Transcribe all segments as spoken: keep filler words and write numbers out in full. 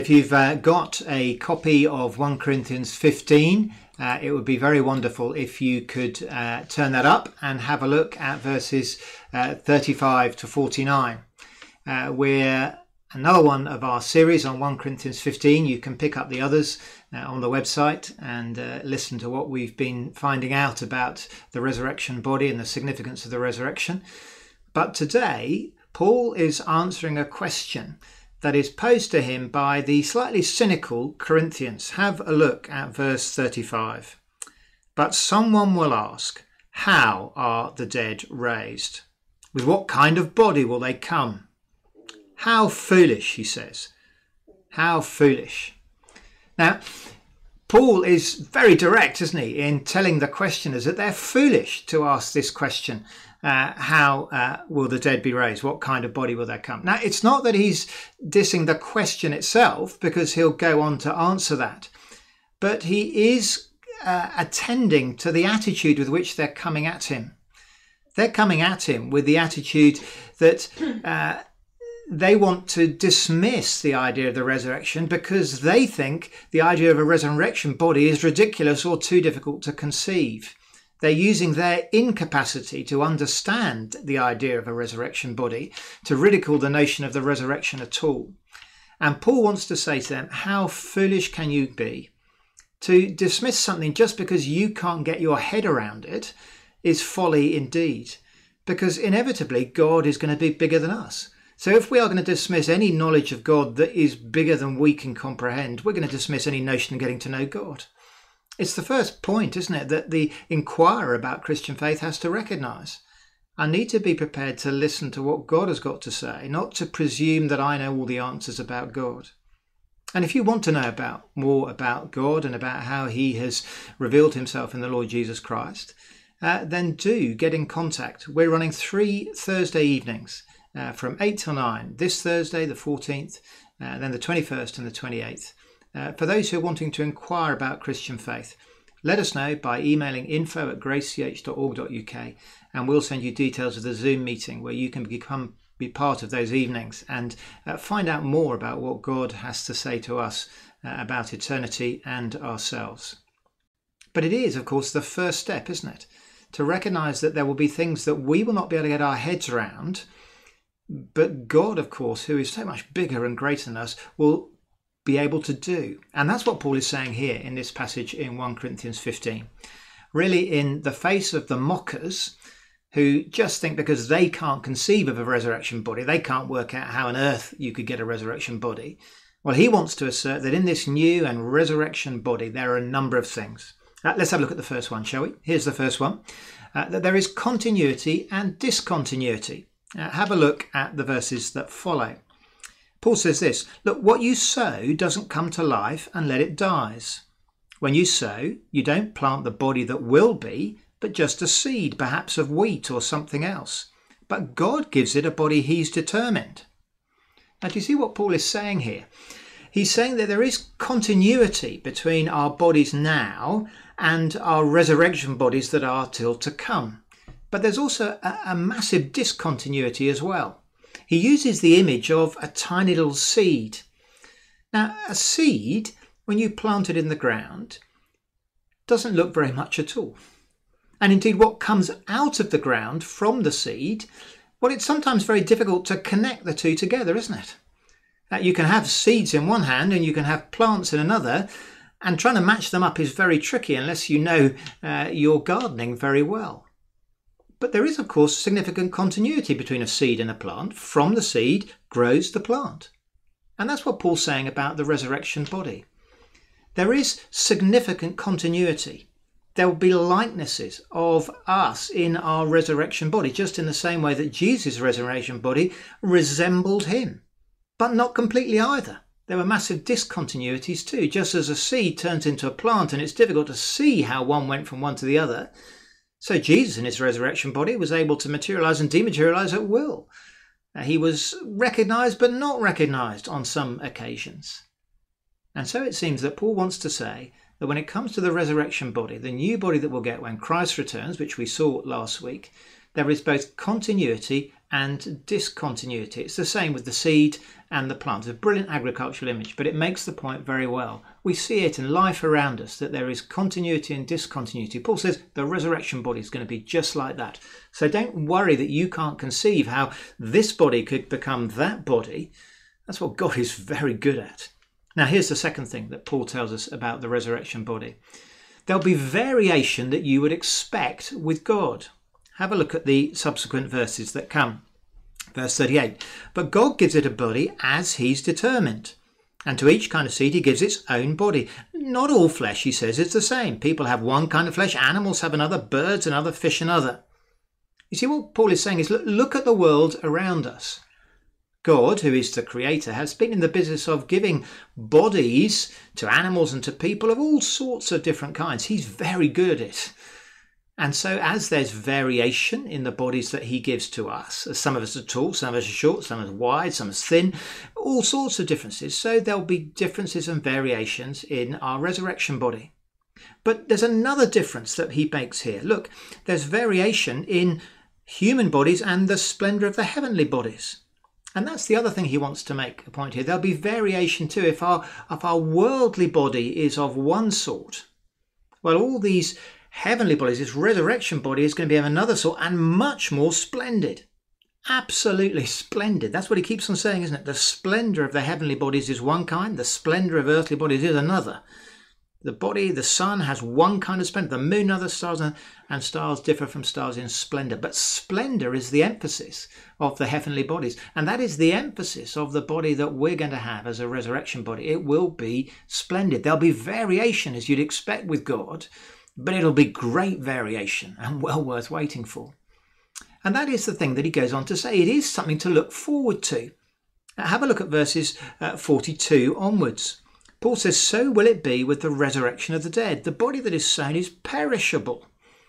If you've uh, got a copy of First Corinthians fifteen, uh, it would be very wonderful if you could uh, turn that up and have a look at verses uh, thirty-five to forty-nine. Uh, we're another one of our series on First Corinthians fifteen. You can pick up the others uh, on the website and uh, listen to what we've been finding out about the resurrection body and the significance of the resurrection. But today, Paul is answering a question that is posed to him by the slightly cynical Corinthians. Have a look at verse thirty-five. But someone will ask, how are the dead raised? With what kind of body will they come? How foolish, he says. How foolish. Now, Paul is very direct, isn't he, in telling the questioners that they're foolish to ask this question. Uh, how uh, will the dead be raised? What kind of body will there come? Now, it's not that he's dissing the question itself, because he'll go on to answer that. But he is uh, attending to the attitude with which they're coming at him. They're coming at him with the attitude that uh, they want to dismiss the idea of the resurrection because they think the idea of a resurrection body is ridiculous or too difficult to conceive. They're using their incapacity to understand the idea of a resurrection body to ridicule the notion of the resurrection at all. And Paul wants to say to them, how foolish can you be? To dismiss something just because you can't get your head around it is folly indeed, because inevitably God is going to be bigger than us. So if we are going to dismiss any knowledge of God that is bigger than we can comprehend, we're going to dismiss any notion of getting to know God. It's the first point, isn't it, that the inquirer about Christian faith has to recognise. I need to be prepared to listen to what God has got to say, not to presume that I know all the answers about God. And if you want to know about more about God and about how he has revealed himself in the Lord Jesus Christ, uh, then do get in contact. We're running three Thursday evenings uh, from eight till nine, this Thursday, the fourteenth, uh, then the twenty-first and the twenty-eighth. Uh, for those who are wanting to inquire about Christian faith, let us know by emailing info at grace c h dot org dot u k, and we'll send you details of the Zoom meeting where you can become be part of those evenings and uh, find out more about what God has to say to us uh, about eternity and ourselves. But it is, of course, the first step, isn't it? To recognise that there will be things that we will not be able to get our heads around, but God, of course, who is so much bigger and greater than us, will be able to do. And that's what Paul is saying here in this passage in First Corinthians fifteen. Really, in the face of the mockers who just think because they can't conceive of a resurrection body, they can't work out how on earth you could get a resurrection body. Well, he wants to assert that in this new and resurrection body, there are a number of things. Uh, let's have a look at the first one, shall we? Here's the first one. Uh, that there is continuity and discontinuity. Uh, have a look at the verses that follow. Paul says this, look, what you sow doesn't come to life and let it dies. When you sow, you don't plant the body that will be, but just a seed, perhaps of wheat or something else. But God gives it a body he's determined. Now, do you see what Paul is saying here? He's saying that there is continuity between our bodies now and our resurrection bodies that are still to come. But there's also a, a massive discontinuity as well. He uses the image of a tiny little seed. Now, a seed, when you plant it in the ground, doesn't look very much at all. And indeed, what comes out of the ground from the seed, well, it's sometimes very difficult to connect the two together, isn't it? Uh, you can have seeds in one hand and you can have plants in another, and trying to match them up is very tricky unless you know uh, your gardening very well. But there is, of course, significant continuity between a seed and a plant. From the seed grows the plant. And that's what Paul's saying about the resurrection body. There is significant continuity. There will be likenesses of us in our resurrection body, just in the same way that Jesus' resurrection body resembled him. But not completely either. There were massive discontinuities too. Just as a seed turns into a plant and it's difficult to see how one went from one to the other, so Jesus in his resurrection body was able to materialise and dematerialise at will. Uh, he was recognised but not recognised on some occasions. And so it seems that Paul wants to say that when it comes to the resurrection body, the new body that we'll get when Christ returns, which we saw last week, there is both continuity and discontinuity. It's the same with the seed and the plant. It's a brilliant agricultural image, but it makes the point very well. We see it in life around us, that there is continuity and discontinuity. Paul says the resurrection body is going to be just like that. So don't worry that you can't conceive how this body could become that body. That's what God is very good at. Now, here's the second thing that Paul tells us about the resurrection body. There'll be variation that you would expect with God. Have a look at the subsequent verses that come. Verse thirty-eight, but God gives it a body as he's determined. And to each kind of seed he gives its own body. Not all flesh, he says, is the same. People have one kind of flesh, animals have another, birds another, fish another. You see, what Paul is saying is, look, look at the world around us. God, who is the creator, has been in the business of giving bodies to animals and to people of all sorts of different kinds. He's very good at it. And so as there's variation in the bodies that he gives to us, some of us are tall, some of us are short, some of us are wide, some of us thin, all sorts of differences. So there'll be differences and variations in our resurrection body. But there's another difference that he makes here. Look, there's variation in human bodies and the splendour of the heavenly bodies. And that's the other thing he wants to make a point here. There'll be variation too. If our, if our worldly body is of one sort, well, all these heavenly bodies, this resurrection body, is going to be of another sort and much more splendid. Absolutely splendid. That's what he keeps on saying, isn't it? The splendour of the heavenly bodies is one kind, the splendour of earthly bodies is another. The body, the sun, has one kind of splendour, the moon, other stars, and stars differ from stars in splendour. But splendour is the emphasis of the heavenly bodies, and that is the emphasis of the body that we're going to have as a resurrection body. It will be splendid. There'll be variation, as you'd expect with God, but it'll be great variation and well worth waiting for. And that is the thing that he goes on to say. It is something to look forward to. Now, have a look at verses uh, forty-two onwards. Paul says, so will it be with the resurrection of the dead. The body that is sown is perishable.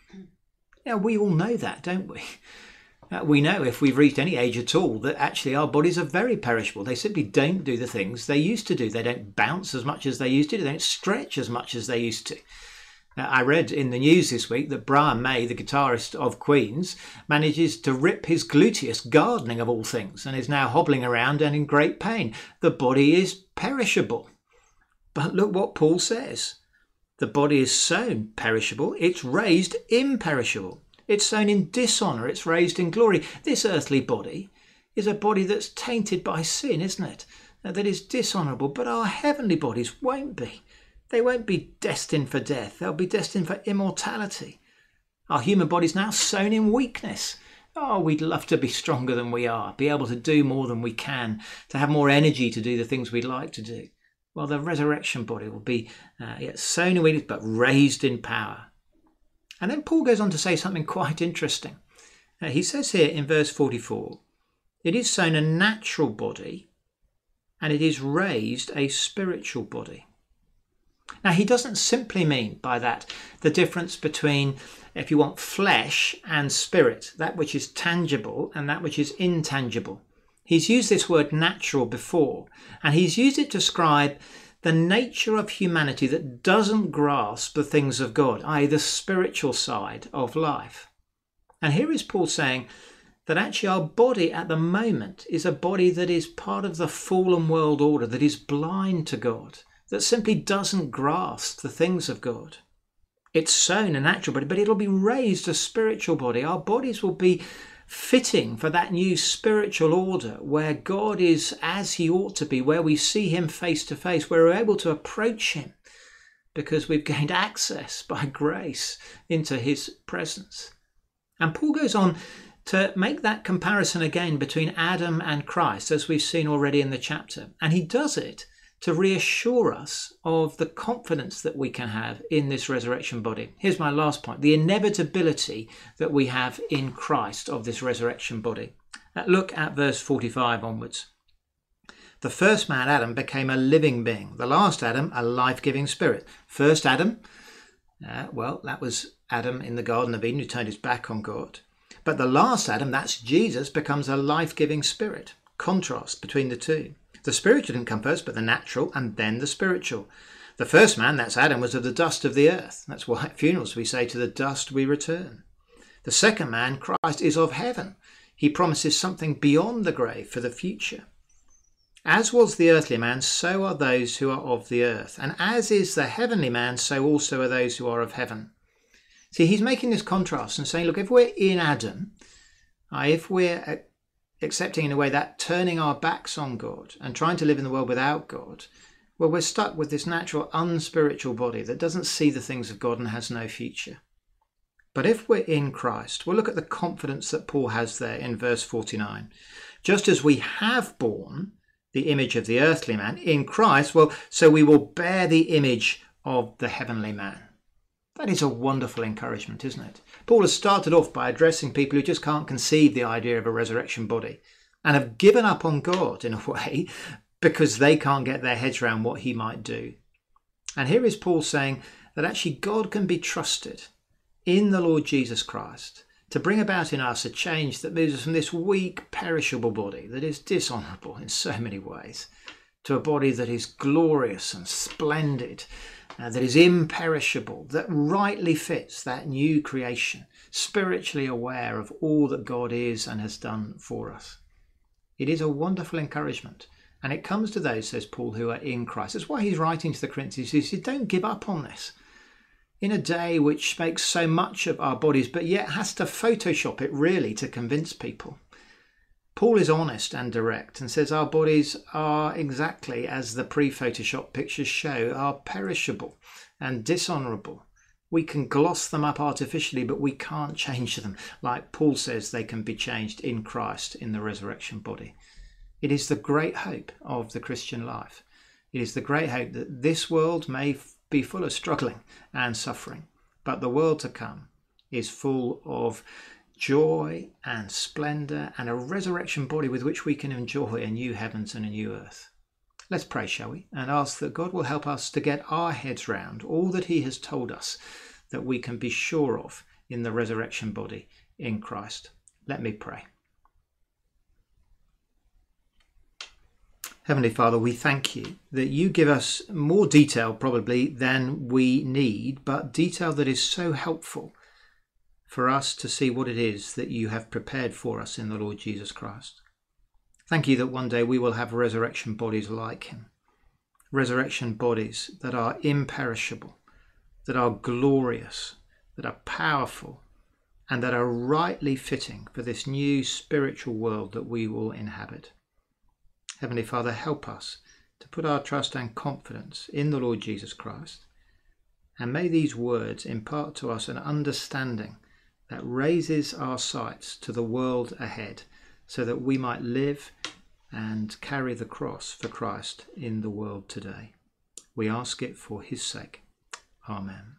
Now, we all know that, don't we? Uh, we know, if we've reached any age at all, that actually our bodies are very perishable. They simply don't do the things they used to do. They don't bounce as much as they used to. They don't stretch as much as they used to. Uh, I read in the news this week that Brian May, the guitarist of Queen's, manages to rip his gluteus gardening of all things and is now hobbling around and in great pain. The body is perishable. But look what Paul says. The body is sown perishable, it's raised imperishable. It's sown in dishonour, it's raised in glory. This earthly body is a body that's tainted by sin, isn't it? That is dishonourable, but our heavenly bodies won't be. They won't be destined for death. They'll be destined for immortality. Our human body's now sown in weakness. Oh, we'd love to be stronger than we are, be able to do more than we can, to have more energy to do the things we'd like to do. Well, the resurrection body will be uh, yeah, sown in weakness, but raised in power. And then Paul goes on to say something quite interesting. Uh, he says here in verse forty-four, it is sown a natural body, and it is raised a spiritual body. Now, he doesn't simply mean by that the difference between, if you want, flesh and spirit, that which is tangible and that which is intangible. He's used this word natural before, and he's used it to describe the nature of humanity that doesn't grasp the things of God, that is the spiritual side of life. And here is Paul saying that actually our body at the moment is a body that is part of the fallen world order, that is blind to God, that simply doesn't grasp the things of God. It's sown a natural body, but it'll be raised a spiritual body. Our bodies will be fitting for that new spiritual order where God is as he ought to be, where we see him face to face, where we're able to approach him because we've gained access by grace into his presence. And Paul goes on to make that comparison again between Adam and Christ, as we've seen already in the chapter. And he does it to reassure us of the confidence that we can have in this resurrection body. Here's my last point, the inevitability that we have in Christ of this resurrection body. Uh, look at verse forty-five onwards. The first man, Adam, became a living being. The last Adam, a life-giving spirit. First Adam, uh, well, that was Adam in the Garden of Eden who turned his back on God. But the last Adam, that's Jesus, becomes a life-giving spirit. Contrast between the two. The spiritual didn't come first, but the natural, and then the spiritual. The first man, that's Adam, was of the dust of the earth. That's why at funerals we say, to the dust we return. The second man, Christ, is of heaven. He promises something beyond the grave for the future. As was the earthly man, so are those who are of the earth. And as is the heavenly man, so also are those who are of heaven. See, he's making this contrast and saying, look, if we're in Adam, uh, if we're accepting in a way that turning our backs on God and trying to live in the world without God, well, we're stuck with this natural unspiritual body that doesn't see the things of God and has no future. But if we're in Christ, we'll look at the confidence that Paul has there in verse forty-nine. Just as we have borne the image of the earthly man in Christ, well, so we will bear the image of the heavenly man. That is a wonderful encouragement, isn't it? Paul has started off by addressing people who just can't conceive the idea of a resurrection body and have given up on God in a way because they can't get their heads around what he might do. And here is Paul saying that actually God can be trusted in the Lord Jesus Christ to bring about in us a change that moves us from this weak, perishable body that is dishonourable in so many ways to a body that is glorious and splendid, uh, that is imperishable, that rightly fits that new creation, spiritually aware of all that God is and has done for us. It is a wonderful encouragement. And it comes to those, says Paul, who are in Christ. That's why he's writing to the Corinthians. He says, don't give up on this. In a day which makes so much of our bodies, but yet has to Photoshop it really to convince people. Paul is honest and direct and says our bodies are exactly as the pre-Photoshop pictures show, are perishable and dishonourable. We can gloss them up artificially, but we can't change them. Like Paul says, they can be changed in Christ in the resurrection body. It is the great hope of the Christian life. It is the great hope that this world may be full of struggling and suffering, but the world to come is full of joy and splendour and a resurrection body with which we can enjoy a new heavens and a new earth. Let's pray, shall we, and ask that God will help us to get our heads round all that he has told us that we can be sure of in the resurrection body in Christ. Let me pray. Heavenly Father, we thank you that you give us more detail probably than we need, but detail that is so helpful for us to see what it is that you have prepared for us in the Lord Jesus Christ. Thank you that one day we will have resurrection bodies like him, resurrection bodies that are imperishable, that are glorious, that are powerful, and that are rightly fitting for this new spiritual world that we will inhabit. Heavenly Father, help us to put our trust and confidence in the Lord Jesus Christ, and may these words impart to us an understanding that raises our sights to the world ahead, so that we might live and carry the cross for Christ in the world today. We ask it for his sake. Amen.